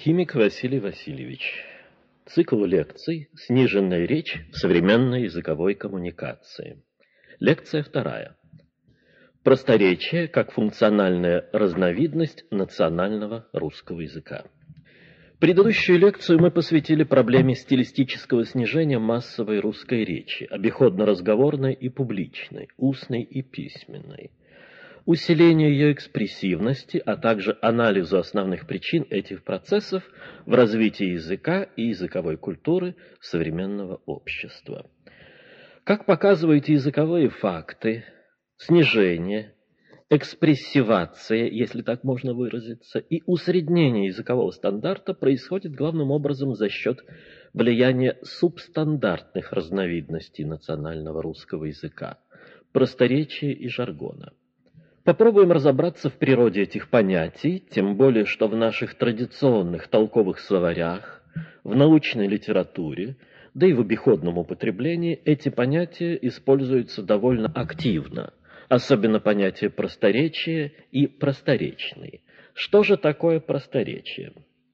Химик Василий Васильевич. Цикл лекций «Сниженная речь в современной языковой коммуникации». Лекция 2. Просторечие как функциональная разновидность национального русского языка. Предыдущую лекцию мы посвятили проблеме стилистического снижения массовой русской речи, обиходно-разговорной и публичной, устной и письменной, усилению ее экспрессивности, а также анализу основных причин этих процессов в развитии языка и языковой культуры современного общества. Как показывают языковые факты, снижение, экспрессивация, если так можно выразиться, и усреднение языкового стандарта происходит главным образом за счет влияния субстандартных разновидностей национального русского языка, просторечия и жаргона. Попробуем разобраться в природе этих понятий, тем более, что в наших традиционных толковых словарях, в научной литературе, да и в обиходном употреблении эти понятия используются довольно активно, особенно понятия просторечия и просторечный. Что же такое просторечие?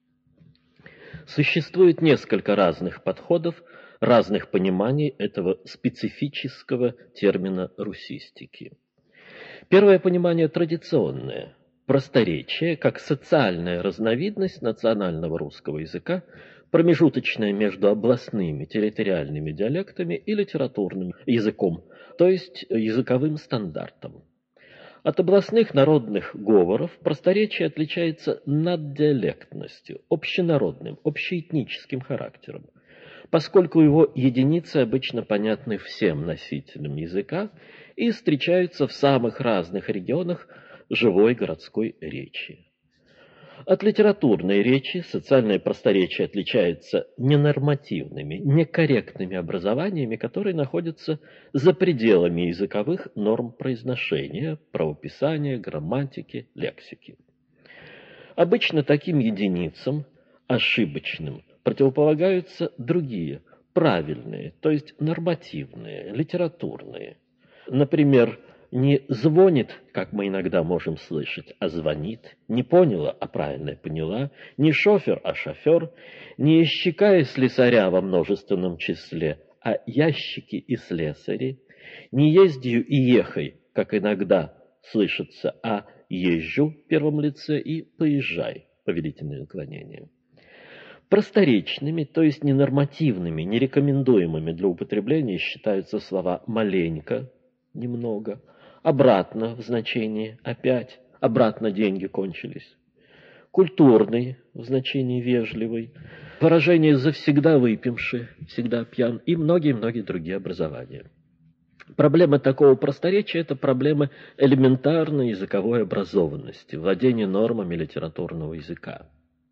Существует несколько разных подходов, разных пониманий этого специфического термина русистики. Первое понимание традиционное. Просторечие как социальная разновидность национального русского языка, промежуточная между областными территориальными диалектами и литературным языком, то есть языковым стандартом. От областных народных говоров просторечие отличается наддиалектностью, общенародным, общеэтническим характером, поскольку его единицы обычно понятны всем носителям языка и встречаются в самых разных регионах живой городской речи. От литературной речи социальное просторечие отличается ненормативными, некорректными образованиями, которые находятся за пределами языковых норм произношения, правописания, грамматики, лексики. Обычно таким единицам, ошибочным, противополагаются другие, правильные, то есть нормативные, литературные. Например, не звонит, как мы иногда можем слышать, а звонит, не поняла, а правильно поняла, не шофер, а шофер, не ящика и слесаря во множественном числе, а ящики и слесари, не ездию и ехай, как иногда слышится, а езжу в первом лице и поезжай, повелительное наклонение. Просторечными, то есть ненормативными, нерекомендуемыми для употребления считаются слова «маленько», «немного», «обратно» в значении «опять», «обратно деньги кончились», «культурный» в значении «вежливый», выражение «завсегда выпивший», «всегда пьян» и многие-многие другие образования. Проблема такого просторечия – это проблема элементарной языковой образованности, владения нормами литературного языка.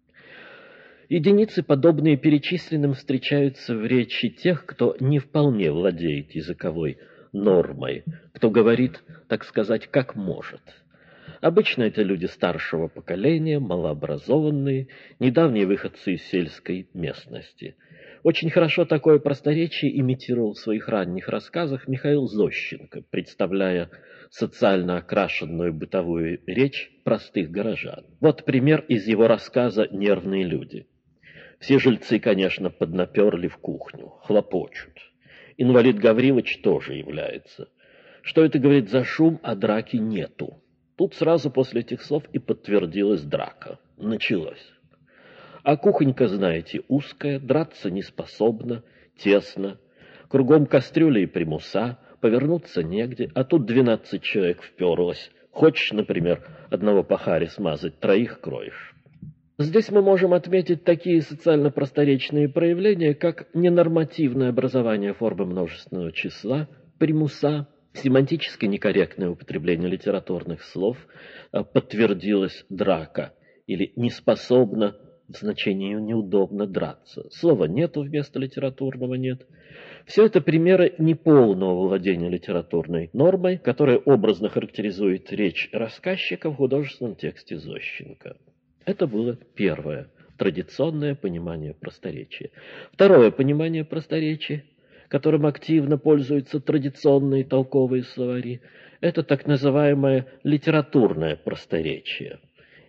Единицы, подобные перечисленным, встречаются в речи тех, кто не вполне владеет языковой нормой, кто говорит, так сказать, как может. Обычно это люди старшего поколения, малообразованные, недавние выходцы из сельской местности. Очень хорошо такое просторечие имитировал в своих ранних рассказах Михаил Зощенко, представляя социально окрашенную бытовую речь простых горожан. Вот пример из его рассказа «Нервные люди». Все жильцы, конечно, поднаперли в кухню, хлопочут. Инвалид Гаврилович тоже является. Что это, говорит, за шум, а драки нету? Тут сразу после этих слов и подтвердилась драка. Началось. А кухонька, знаете, узкая, драться не способна, тесно. Кругом кастрюли и примуса, повернуться негде, а тут 12 человек вперлось. Хочешь, например, одного пахаря смазать, 3 кроешь. Здесь мы можем отметить такие социально-просторечные проявления, как ненормативное образование формы множественного числа, примуса, семантически некорректное употребление литературных слов, подтвердилась драка, или неспособно в значении неудобно драться. Слова нету вместо литературного нет. Все это примеры неполного владения литературной нормой, которая образно характеризует речь рассказчика в художественном тексте Зощенко. Это было первое, традиционное понимание просторечия. Второе понимание просторечия, которым активно пользуются традиционные толковые словари, это так называемое литературное просторечие.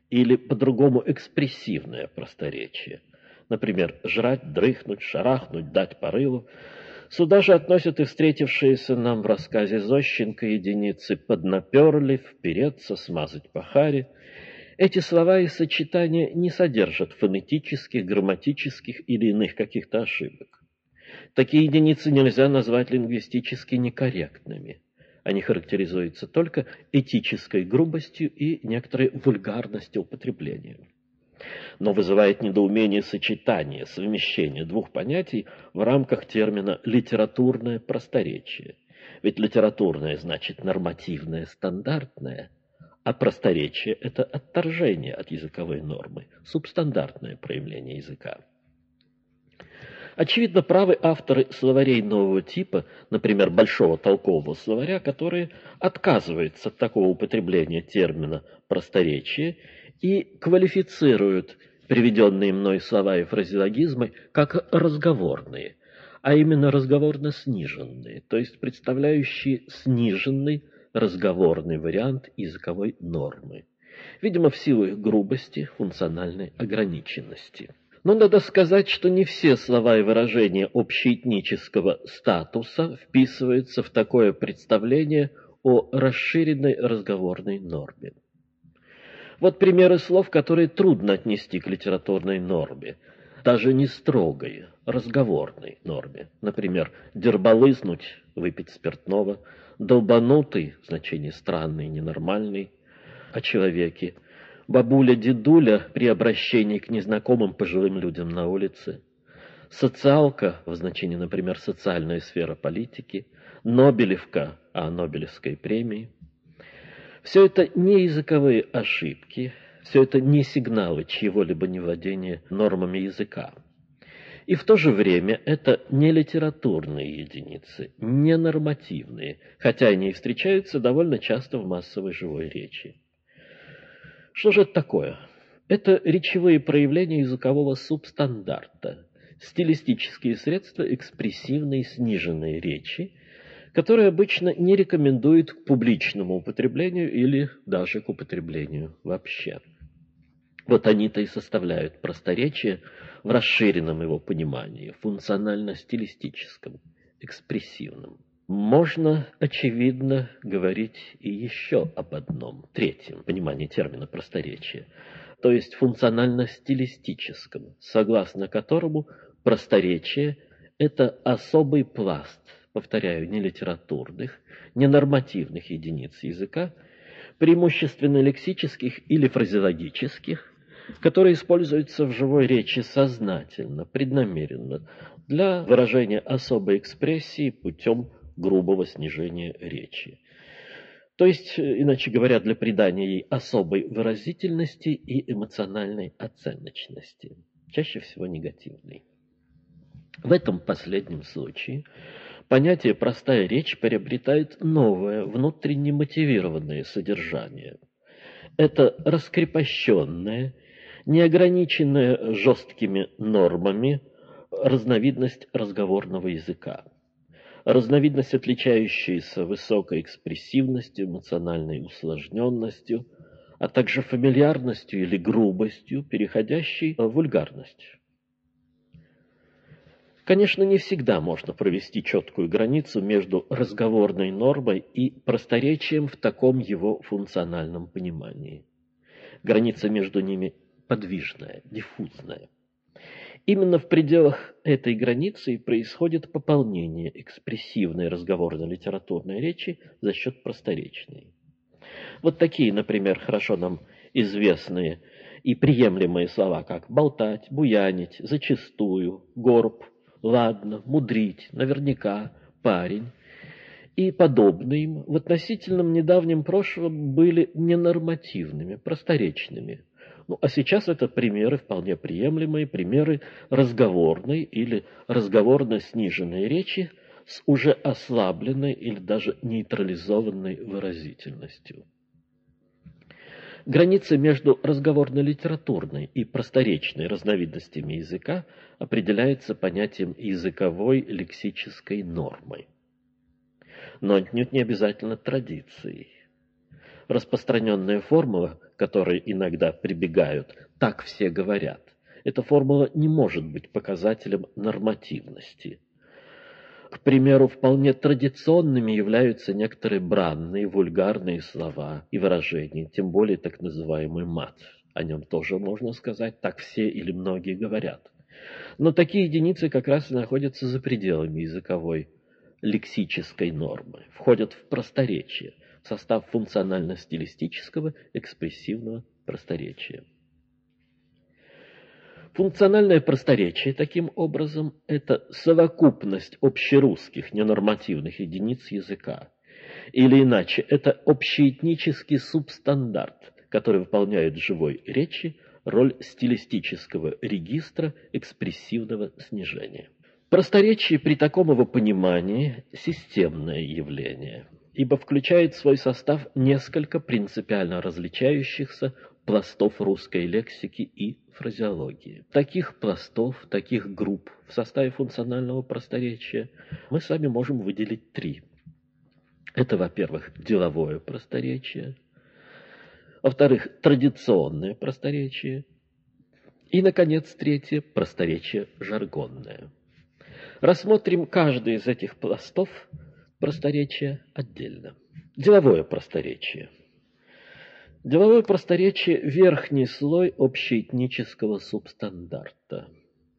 или по-другому экспрессивное просторечие. Например, жрать, дрыхнуть, шарахнуть, дать порыву. Сюда же относят и встретившиеся нам в рассказе Зощенко единицы «поднаперли», «впереться», «смазать по харе». Эти слова и сочетания не содержат фонетических, грамматических или иных каких-то ошибок. Такие единицы нельзя назвать лингвистически некорректными. Они характеризуются только этической грубостью и некоторой вульгарностью употребления. Но вызывает недоумение сочетание, совмещение двух понятий в рамках термина «литературное просторечие». Ведь литературное значит нормативное, стандартное, а просторечие – это отторжение от языковой нормы, субстандартное проявление языка. Очевидно, правы авторы словарей нового типа, например, большого толкового словаря, которые отказываются от такого употребления термина «просторечие» и квалифицируют приведенные мной слова и фразеологизмы как разговорные, а именно разговорно-сниженные, то есть представляющие сниженный разговорный вариант языковой нормы, видимо, в силу их грубости, функциональной ограниченности. Но надо сказать, что не все слова и выражения общеэтнического статуса вписываются в такое представление о расширенной разговорной норме. Вот примеры слов, которые трудно отнести к литературной норме, даже не строгой, разговорной норме. Например, «дербалызнуть» – выпить спиртного, «долбанутый» – значение странный, ненормальный, о человеке, «бабуля-дедуля» при обращении к незнакомым пожилым людям на улице, «социалка» в значении, например, социальная сфера политики, «нобелевка» о Нобелевской премии. Все это не языковые ошибки, все это не сигналы чьего-либо невладения нормами языка. И в то же время это не литературные единицы, не нормативные, хотя они и встречаются довольно часто в массовой живой речи. Что же это такое? Это речевые проявления языкового субстандарта, стилистические средства экспрессивной сниженной речи, которые обычно не рекомендуют к публичному употреблению или даже к употреблению вообще. Вот они-то и составляют просторечие в расширенном его понимании, функционально-стилистическом, экспрессивном. Можно, очевидно, говорить и еще об одном, третьем понимании термина просторечия, то есть функционально-стилистическом, согласно которому просторечие – это особый пласт, повторяю, не литературных, не нормативных единиц языка, преимущественно лексических или фразеологических, которые используются в живой речи сознательно, преднамеренно, для выражения особой экспрессии путем грубого снижения речи. То есть, иначе говоря, для придания ей особой выразительности и эмоциональной оценочности, чаще всего негативной. В этом последнем случае понятие «простая речь» приобретает новое, внутренне мотивированное содержание. Это раскрепощенная, неограниченная жесткими нормами разновидность разговорного языка. Разновидность, отличающаяся высокой экспрессивностью, эмоциональной усложненностью, а также фамильярностью или грубостью, переходящей в вульгарность. Конечно, не всегда можно провести четкую границу между разговорной нормой и просторечием в таком его функциональном понимании. Граница между ними подвижная, диффузная. Именно в пределах этой границы происходит пополнение экспрессивной разговорно-литературной речи за счет просторечной. Вот такие, например, хорошо нам известные и приемлемые слова, как болтать, буянить, зачастую, горб, ладно, мудрить, наверняка, парень и подобные им в относительном недавнем прошлом были ненормативными, просторечными. Ну, а сейчас это примеры вполне приемлемые, примеры разговорной или разговорно-сниженной речи с уже ослабленной или даже нейтрализованной выразительностью. Граница между разговорно-литературной и просторечной разновидностями языка определяется понятием языковой лексической нормы. Но отнюдь не обязательно традицией. Распространенная формула которой иногда прибегают, так все говорят, эта формула не может быть показателем нормативности. К примеру, вполне традиционными являются некоторые бранные, вульгарные слова и выражения, тем более так называемый мат. О нем тоже можно сказать, так все или многие говорят. Но такие единицы как раз и находятся за пределами языковой лексической нормы, входят в просторечие, в состав функционально-стилистического экспрессивного просторечия. Функциональное просторечие, таким образом, это совокупность общерусских ненормативных единиц языка. Или иначе, это общеэтнический субстандарт, который выполняет в живой речи роль стилистического регистра экспрессивного снижения. Просторечие при таком его понимании – системное явление, ибо включает в свой состав несколько принципиально различающихся пластов русской лексики и фразеологии. Таких пластов, таких групп в составе функционального просторечия мы с вами можем выделить три. Это, во-первых, деловое просторечие, во-вторых, традиционное просторечие и, наконец, третье – просторечие жаргонное. Рассмотрим каждый из этих пластов просторечия отдельно. Деловое просторечие. Деловое просторечие – верхний слой общеэтнического субстандарта.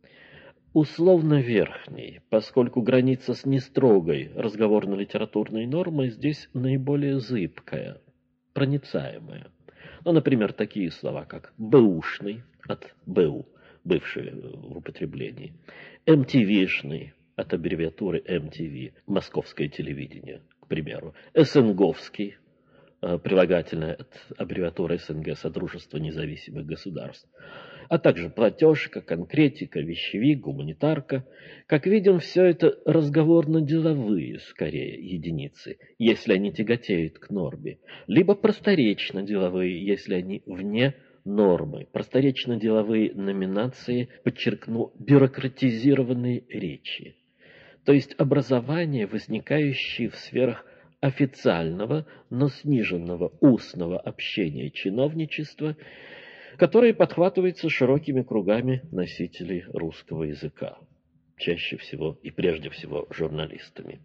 Условно верхний, поскольку граница с нестрогой разговорно-литературной нормой здесь наиболее зыбкая, проницаемая. Ну, например, такие слова, как «бэушный» от «бэу», бывший в употреблении, «MTV-шный» от аббревиатуры MTV, московское телевидение, к примеру, «СНГовский», прилагательное от аббревиатуры СНГ, Содружество независимых государств, а также платежка, конкретика, вещевик, гуманитарка. Как видим, все это разговорно-деловые, скорее, единицы, если они тяготеют к норме, либо просторечно-деловые, если они вне нормы. Просторечно-деловые номинации, подчеркну, бюрократизированной речи, то есть образования, возникающие в сферах официального, но сниженного устного общения чиновничества, которые подхватываются широкими кругами носителей русского языка, чаще всего и прежде всего журналистами.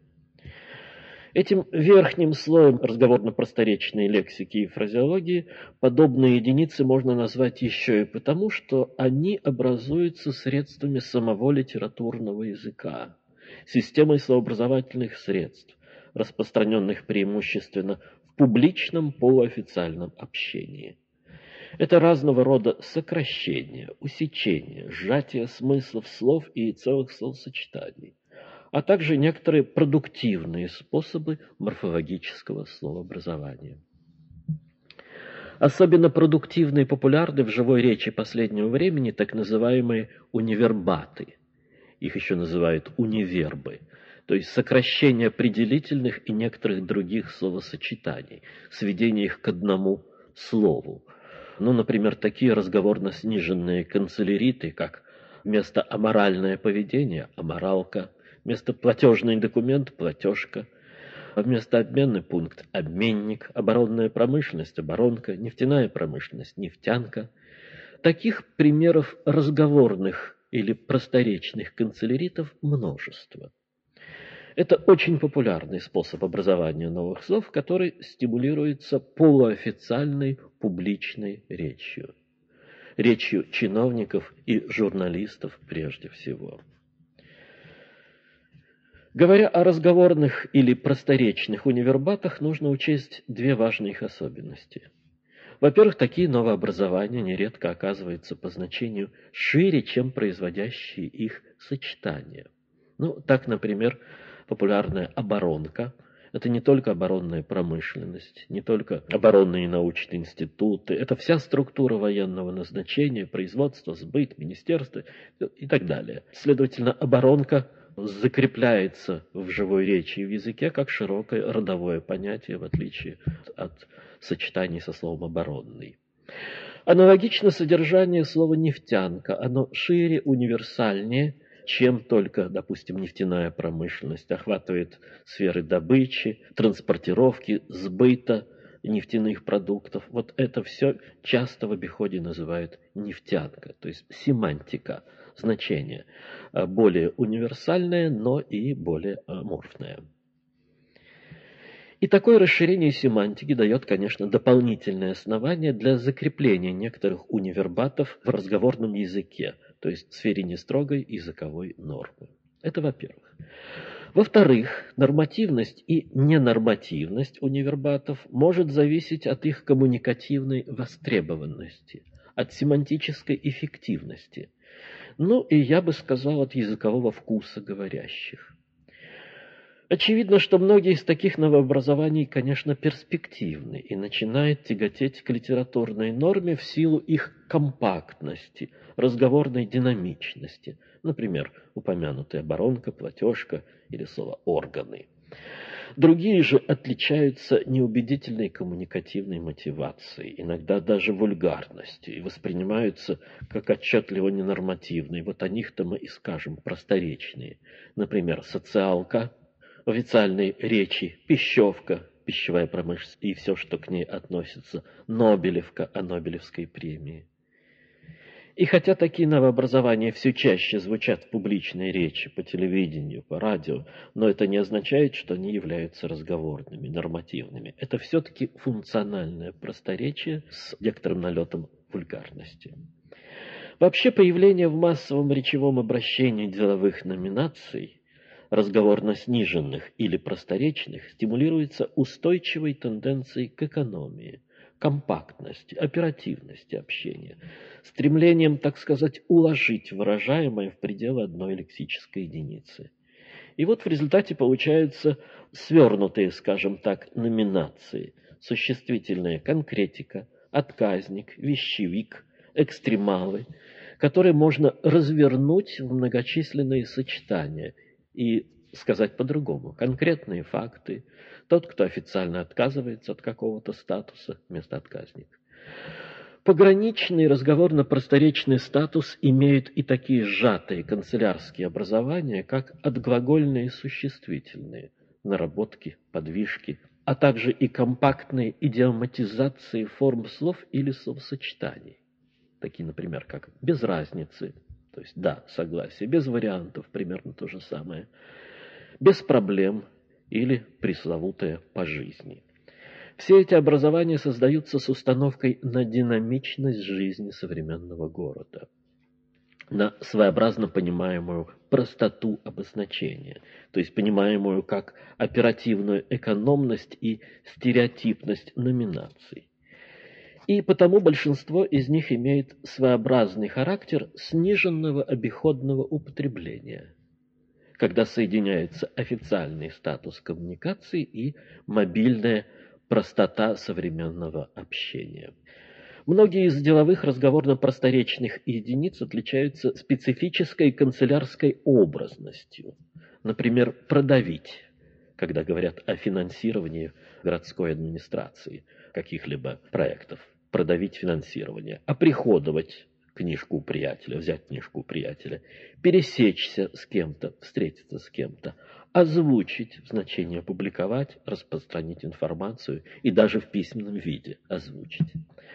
Этим верхним слоем разговорно-просторечной лексики и фразеологии подобные единицы можно назвать еще и потому, что они образуются средствами самого литературного языка, системой словообразовательных средств, распространенных преимущественно в публичном полуофициальном общении. Это разного рода сокращения, усечения, сжатие смыслов слов и целых словосочетаний, а также некоторые продуктивные способы морфологического словообразования. Особенно продуктивны и популярны в живой речи последнего времени так называемые универбаты. Их еще называют универбы, то есть сокращение определительных и некоторых других словосочетаний, сведение их к одному слову. Ну, например, такие разговорно-сниженные канцеляриты, как вместо аморальное поведение – аморалка, вместо платежный документ – платежка, вместо обменный пункт – обменник, оборонная промышленность – оборонка, нефтяная промышленность – нефтянка. Таких примеров разговорных или просторечных канцеляритов множество. Это очень популярный способ образования новых слов, который стимулируется полуофициальной публичной речью. Речью чиновников и журналистов прежде всего. Говоря о разговорных или просторечных универбатах, нужно учесть две важные их особенности. Во-первых, такие новообразования нередко оказываются по значению шире, чем производящие их сочетания. Ну, так, например, популярная оборонка – это не только оборонная промышленность, не только оборонные научные институты, это вся структура военного назначения, производство, сбыт, министерство и так далее. Следовательно, оборонка закрепляется в живой речи и в языке как широкое родовое понятие, в отличие от сочетаний со словом «оборонный». Аналогично содержание слова «нефтянка», оно шире, универсальнее, чем только, допустим, нефтяная промышленность, охватывает сферы добычи, транспортировки, сбыта, нефтяных продуктов. Вот это все часто в обиходе называют нефтянка, то есть семантика, значение более универсальное, но и более аморфное. И такое расширение семантики дает, конечно, дополнительное основание для закрепления некоторых универбатов в разговорном языке, то есть в сфере нестрогой языковой нормы. Это во-первых. Во-вторых, нормативность и ненормативность универбатов может зависеть от их коммуникативной востребованности, от семантической эффективности, ну и, я бы сказал, от языкового вкуса говорящих. Очевидно, что многие из таких новообразований, конечно, перспективны и начинают тяготеть к литературной норме в силу их компактности, разговорной динамичности. Например, упомянутая оборонка, платежка или слово «органы». Другие же отличаются неубедительной коммуникативной мотивацией, иногда даже вульгарностью, и воспринимаются как отчетливо ненормативные. Вот о них-то мы и скажем просторечные. Например, социалка, в официальной речи пищевка, пищевая промышленность и все, что к ней относится, Нобелевка о Нобелевской премии. И хотя такие новообразования все чаще звучат в публичной речи, по телевидению, по радио, но это не означает, что они являются разговорными, нормативными. Это все-таки функциональное просторечие с некоторым налетом вульгарности. Вообще появление в массовом речевом обращении деловых номинаций, разговорно сниженных или просторечных, стимулируется устойчивой тенденцией к экономии, компактности, оперативности общения, стремлением, так сказать, уложить выражаемое в пределы одной лексической единицы. И вот в результате получаются свернутые, скажем так, номинации: существительная конкретика, отказник, вещевик, экстремалы, которые можно развернуть в многочисленные сочетания и сказать по-другому. Конкретные факты. Тот, кто официально отказывается от какого-то статуса, вместо отказника. Пограничный разговорно-просторечный статус имеют и такие сжатые канцелярские образования, как отглагольные существительные, наработки, подвижки, а также и компактные идиоматизации форм слов или словосочетаний. Такие, например, как «без разницы», то есть «да», «согласие», «без вариантов», примерно то же самое, «без проблем» или пресловутое «по жизни». Все эти образования создаются с установкой на динамичность жизни современного города, на своеобразно понимаемую простоту обозначения, то есть понимаемую как оперативную экономность и стереотипность номинаций. И потому большинство из них имеет своеобразный характер сниженного обиходного употребления, когда соединяется официальный статус коммуникации и мобильная простота современного общения. Многие из деловых разговорно-просторечных единиц отличаются специфической канцелярской образностью. Например, «продавить», когда говорят о финансировании городской администрации каких-либо проектов. Продавить финансирование, оприходовать книжку у приятеля, взять книжку у приятеля, пересечься с кем-то, встретиться с кем-то, озвучить, в значении опубликовать, распространить информацию и даже в письменном виде озвучить.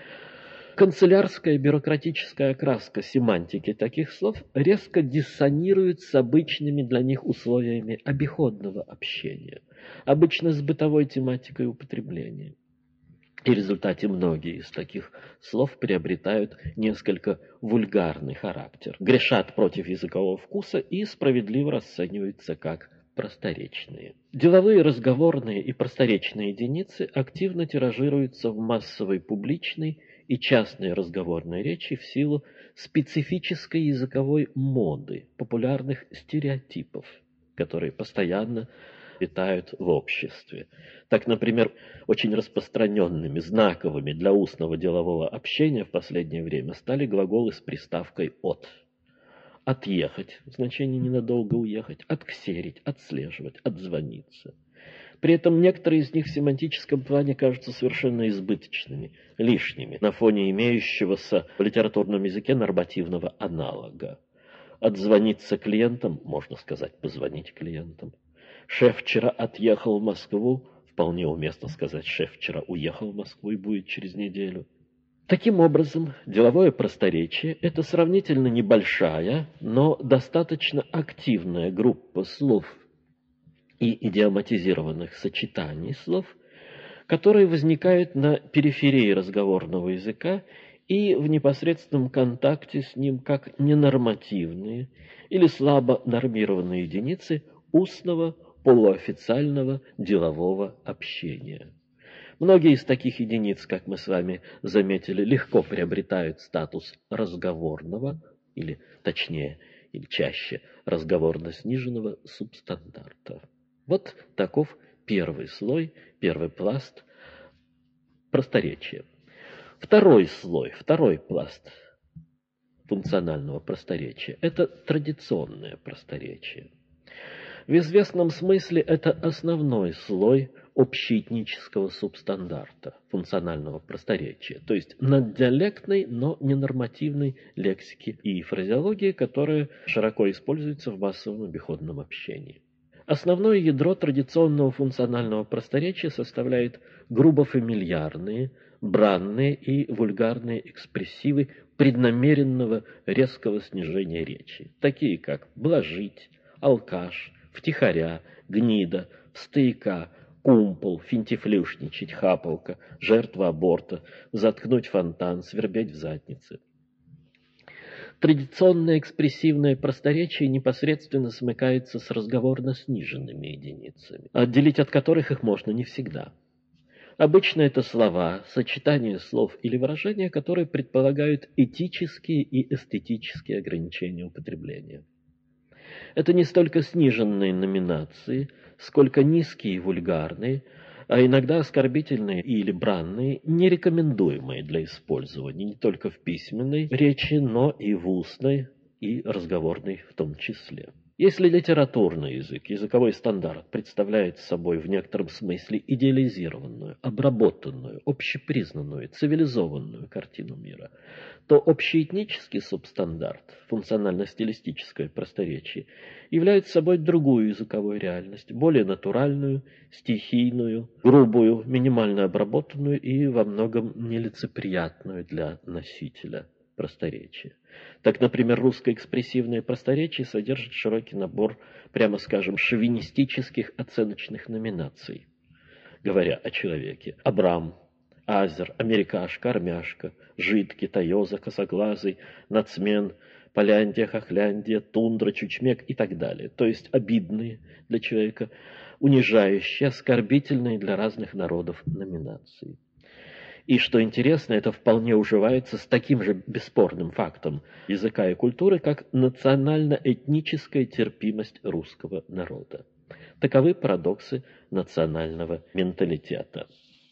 Канцелярская бюрократическая окраска семантики таких слов резко диссонирует с обычными для них условиями обиходного общения, обычно с бытовой тематикой употребления. И в результате многие из таких слов приобретают несколько вульгарный характер, грешат против языкового вкуса и справедливо расцениваются как просторечные. Деловые, разговорные и просторечные единицы активно тиражируются в массовой публичной и частной разговорной речи в силу специфической языковой моды, популярных стереотипов, которые постоянно витают в обществе. Так, например, очень распространенными, знаковыми для устного делового общения в последнее время стали глаголы с приставкой «от». Отъехать, в значении ненадолго уехать, отксерить, отслеживать, отзвониться. При этом некоторые из них в семантическом плане кажутся совершенно избыточными, лишними, на фоне имеющегося в литературном языке нормативного аналога. Отзвониться клиентам, можно сказать, позвонить клиентам. Шеф вчера отъехал в Москву, в вполне уместно сказать, шеф вчера уехал в Москву и будет через неделю. Таким образом, деловое просторечие – это сравнительно небольшая, но достаточно активная группа слов и идиоматизированных сочетаний слов, которые возникают на периферии разговорного языка и в непосредственном контакте с ним как ненормативные или слабо нормированные единицы устного, полуофициального делового общения. Многие из таких единиц, как мы с вами заметили, легко приобретают статус разговорного, или точнее, или чаще разговорно-сниженного субстандарта. Вот таков первый слой, первый пласт просторечия. Второй слой, второй пласт функционального просторечия – это традиционное просторечие. В известном смысле это основной слой общеэтнического субстандарта, функционального просторечия, то есть наддиалектной, но ненормативной лексики и фразеологии, которая широко используется в массовом обиходном общении. Основное ядро традиционного функционального просторечия составляет грубо-фамильярные, бранные и вульгарные экспрессивы преднамеренного резкого снижения речи, такие как «блажить», «алкаш», «втихаря», «гнида», «стояка», «кумпол», «финтифлюшничать», «хапалка», «жертва аборта», «заткнуть фонтан», «свербеть в заднице». Традиционное экспрессивное просторечие непосредственно смыкается с разговорно-сниженными единицами, отделить от которых их можно не всегда. Обычно это слова, сочетания слов или выражения, которые предполагают этические и эстетические ограничения употребления. Это не столько сниженные номинации, сколько низкие и вульгарные, а иногда оскорбительные или бранные, нерекомендуемые для использования не только в письменной речи, но и в устной и разговорной в том числе. Если литературный язык, языковой стандарт представляет собой в некотором смысле идеализированную, обработанную, общепризнанную, цивилизованную картину мира, то общеэтнический субстандарт, функционально-стилистическое просторечие, является собой другую языковую реальность, более натуральную, стихийную, грубую, минимально обработанную и во многом нелицеприятную для носителя просторечия. Так, например, русское экспрессивное просторечие содержит широкий набор, прямо скажем, шовинистических оценочных номинаций, говоря о человеке. Абрам, азер, америкашка, армяшка, жид, китаёза, косоглазый, нацмен, поляндия, хохляндия, тундра, чучмек и так далее. То есть обидные для человека, унижающие, оскорбительные для разных народов номинации. И, что интересно, это вполне уживается с таким же бесспорным фактом языка и культуры, как национально-этническая терпимость русского народа. Таковы парадоксы национального менталитета.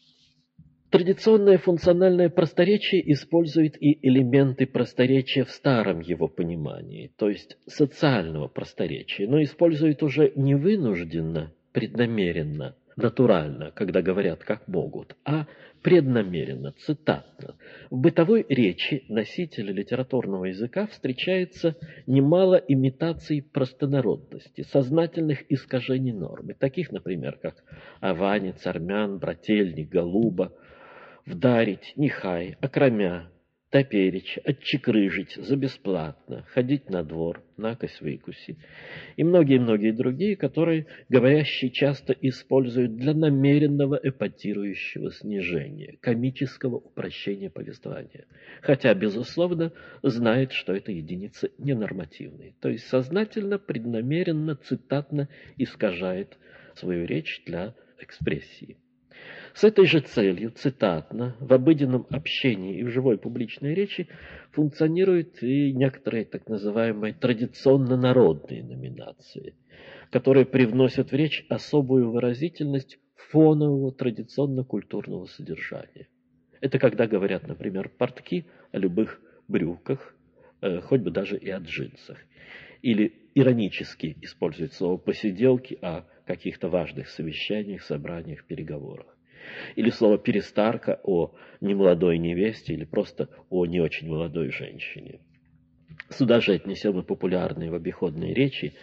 Традиционное функциональное просторечие использует и элементы просторечия в старом его понимании, то есть социального просторечия, но использует уже не вынужденно, преднамеренно, натурально, когда говорят как могут, а преднамеренно, цитатно. В бытовой речи носителя литературного языка встречается немало имитаций простонародности, сознательных искажений нормы, таких, например, как аванец, армян, брательник, голуба, вдарить, нехай, окромя, топеречь, отчекрыжить за бесплатно, ходить на двор, накось выкуси и многие-многие другие, которые говорящие часто используют для намеренного эпатирующего снижения, комического упрощения повествования, хотя, безусловно, знает, что это единицы ненормативные, то есть сознательно, преднамеренно, цитатно искажает свою речь для экспрессии. С этой же целью, цитатно, в обыденном общении и в живой публичной речи функционируют и некоторые так называемые традиционно-народные номинации, которые привносят в речь особую выразительность фонового традиционно-культурного содержания. Это когда говорят, например, портки о любых брюках, хоть бы даже и о джинсах. Или иронически используют слово «посиделки» о каких-то важных совещаниях, собраниях, переговорах. Или слово «перестарка» о немолодой невесте или просто о не очень молодой женщине. Сюда же отнесем и популярные в обиходной речи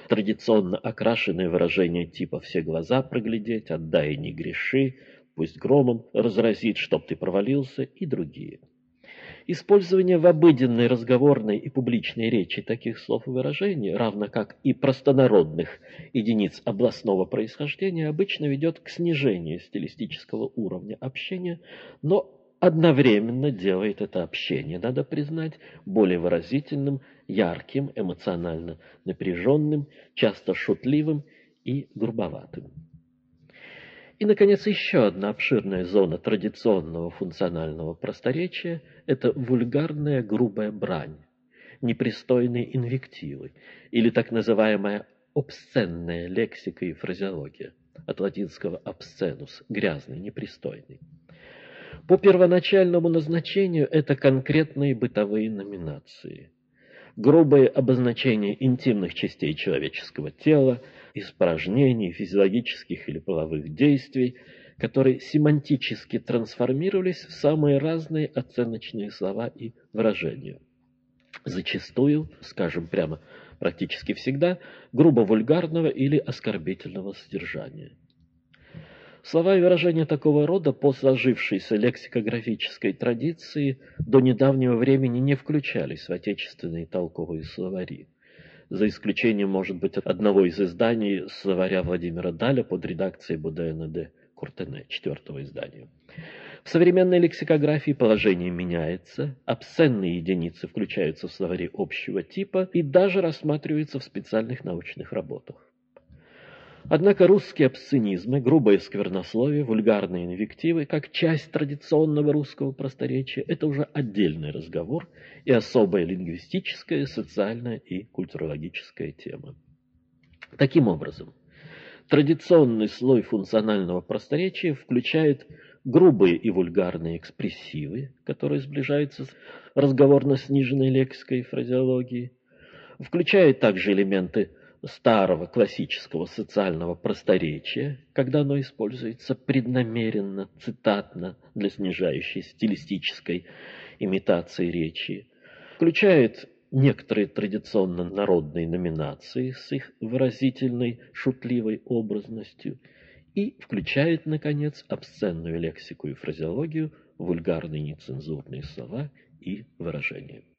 традиционно окрашенные выражения типа «все глаза проглядеть», «отдай и не греши», «пусть громом разразит», «чтоб ты провалился» и другие. Использование в обыденной, разговорной и публичной речи таких слов и выражений, равно как и простонародных единиц областного происхождения, обычно ведет к снижению стилистического уровня общения, но одновременно делает это общение, надо признать, более выразительным, ярким, эмоционально напряженным, часто шутливым и грубоватым. И, наконец, еще одна обширная зона традиционного функционального просторечия – это вульгарная грубая брань, непристойные инвективы или так называемая обсценная лексика и фразеология, от латинского obscenus – грязный, непристойный. По первоначальному назначению это конкретные бытовые номинации, грубые обозначения интимных частей человеческого тела, испражнений, физиологических или половых действий, которые семантически трансформировались в самые разные оценочные слова и выражения. Зачастую, скажем прямо, практически всегда, грубо вульгарного или оскорбительного содержания. Слова и выражения такого рода по сложившейся лексикографической традиции до недавнего времени не включались в отечественные толковые словари. За исключением, может быть, одного из изданий словаря Владимира Даля под редакцией Бодена де Куртене, 4-го издания. В современной лексикографии положение меняется, обсценные единицы включаются в словари общего типа и даже рассматриваются в специальных научных работах. Однако русские обсценизмы, грубое сквернословие, вульгарные инвективы, как часть традиционного русского просторечия, это уже отдельный разговор и особая лингвистическая, социальная и культурологическая тема. Таким образом, традиционный слой функционального просторечия включает грубые и вульгарные экспрессивы, которые сближаются с разговорно-сниженной лексикой и фразеологией, включает также элементы старого классического социального просторечия, когда оно используется преднамеренно, цитатно для снижающей стилистической имитации речи, включает некоторые традиционно народные номинации с их выразительной шутливой образностью и включает, наконец, обсценную лексику и фразеологию, вульгарные нецензурные слова и выражения.